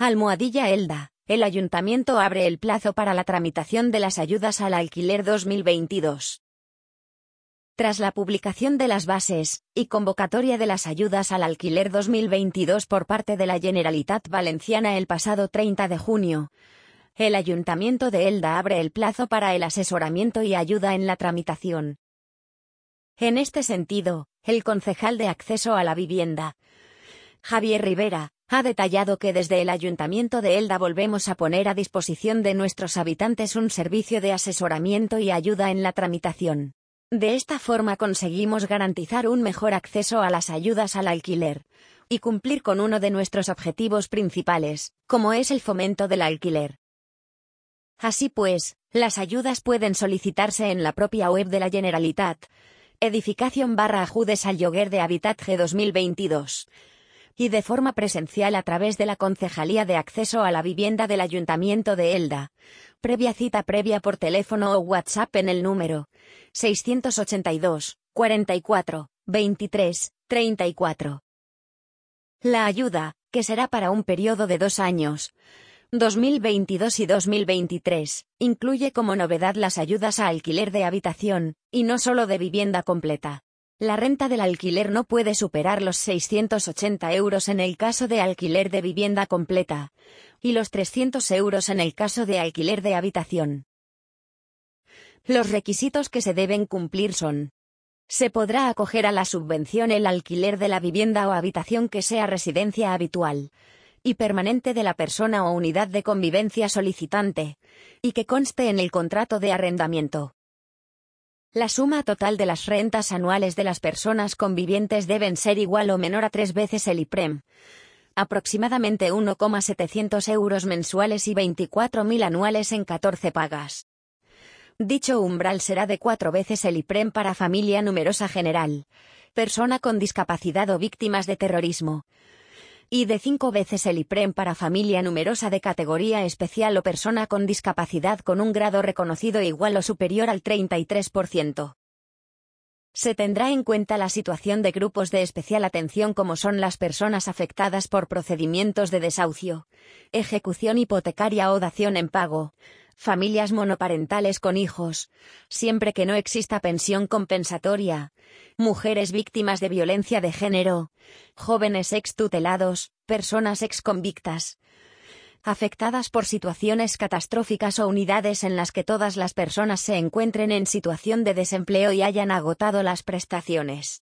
Almohadilla Elda, el Ayuntamiento abre el plazo para la tramitación de las ayudas al alquiler 2022. Tras la publicación de las bases y convocatoria de las ayudas al alquiler 2022 por parte de la Generalitat Valenciana el pasado 30 de junio, el Ayuntamiento de Elda abre el plazo para el asesoramiento y ayuda en la tramitación. En este sentido, el concejal de Acceso a la Vivienda, Javier Rivera, ha detallado que desde el Ayuntamiento de Elda volvemos a poner a disposición de nuestros habitantes un servicio de asesoramiento y ayuda en la tramitación. De esta forma conseguimos garantizar un mejor acceso a las ayudas al alquiler y cumplir con uno de nuestros objetivos principales, como es el fomento del alquiler. Así pues, las ayudas pueden solicitarse en la propia web de la Generalitat, edificación/ajudes al lloguer de Habitatge 2022. Y de forma presencial a través de la Concejalía de Acceso a la Vivienda del Ayuntamiento de Elda, previa cita previa por teléfono o WhatsApp en el número 682 44 23 34. La ayuda, que será para un periodo de 2 años, 2022 y 2023, incluye como novedad las ayudas a alquiler de habitación, y no solo de vivienda completa. La renta del alquiler no puede superar los 680 euros en el caso de alquiler de vivienda completa, y los 300 euros en el caso de alquiler de habitación. Los requisitos que se deben cumplir son: se podrá acoger a la subvención el alquiler de la vivienda o habitación que sea residencia habitual y permanente de la persona o unidad de convivencia solicitante, y que conste en el contrato de arrendamiento. La suma total de las rentas anuales de las personas convivientes deben ser igual o menor a 3 veces el IPREM, aproximadamente 1,700 euros mensuales y 24.000 anuales en 14 pagas. Dicho umbral será de 4 veces el IPREM para familia numerosa general, persona con discapacidad o víctimas de terrorismo, y de 5 veces el IPREM para familia numerosa de categoría especial o persona con discapacidad con un grado reconocido igual o superior al 33%. Se tendrá en cuenta la situación de grupos de especial atención como son las personas afectadas por procedimientos de desahucio, ejecución hipotecaria o dación en pago, familias monoparentales con hijos, siempre que no exista pensión compensatoria, mujeres víctimas de violencia de género, jóvenes extutelados, personas exconvictas, afectadas por situaciones catastróficas o unidades en las que todas las personas se encuentren en situación de desempleo y hayan agotado las prestaciones.